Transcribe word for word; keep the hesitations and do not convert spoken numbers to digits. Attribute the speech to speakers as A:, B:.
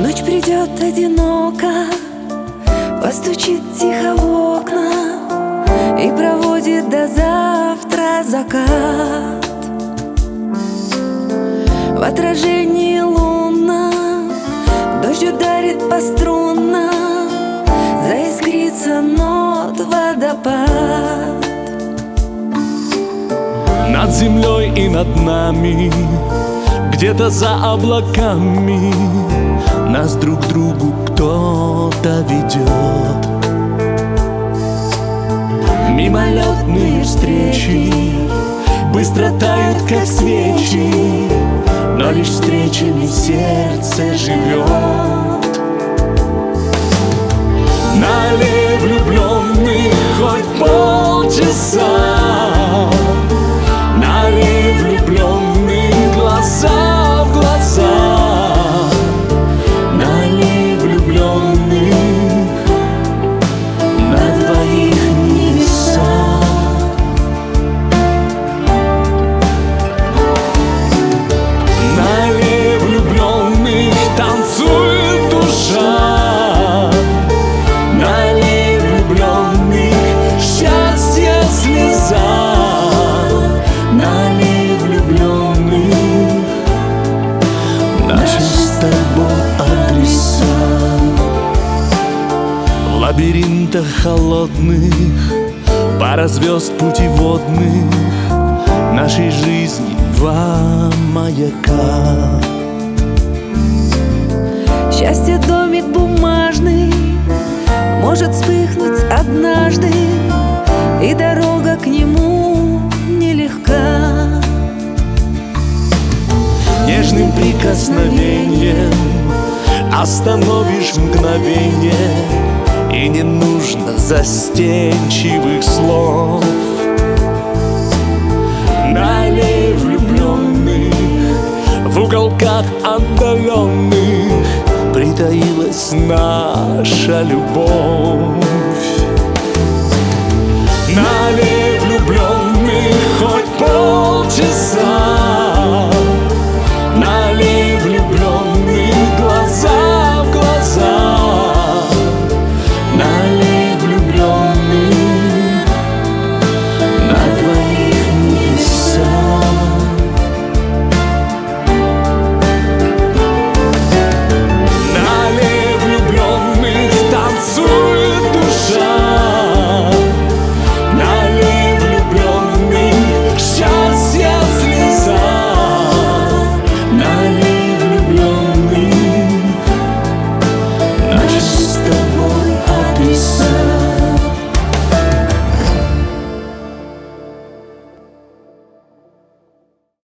A: Ночь придет одиноко, постучит тихо в окна и проводит до завтра закат. В отражении лунном дождь ударит по струнам, заискрится нот водопад.
B: Над землей и над нами, где-то за облаками, нас друг к другу кто-то ведет. Мимолетные встречи быстро тают, как свечи, но лишь встречами сердце живет. На аллее влюбленных хоть полчаса, на аллее влюбленных глаза в глаза, на аллее влюбленных на двоих небеса. На аллее влюбленных танцует душа, на аллее влюбленных счастье слеза. В лабиринтах холодных, пара звезд путеводных, нашей жизни два маяка.
A: Счастье домик бумажный может вспыхнуть однажды, и дорога к нему нелегка.
B: Нежным прикосновением остановишь мгновение, и не нужно застенчивых слов. На аллее влюбленных, в уголках отдаленных притаилась наша любовь.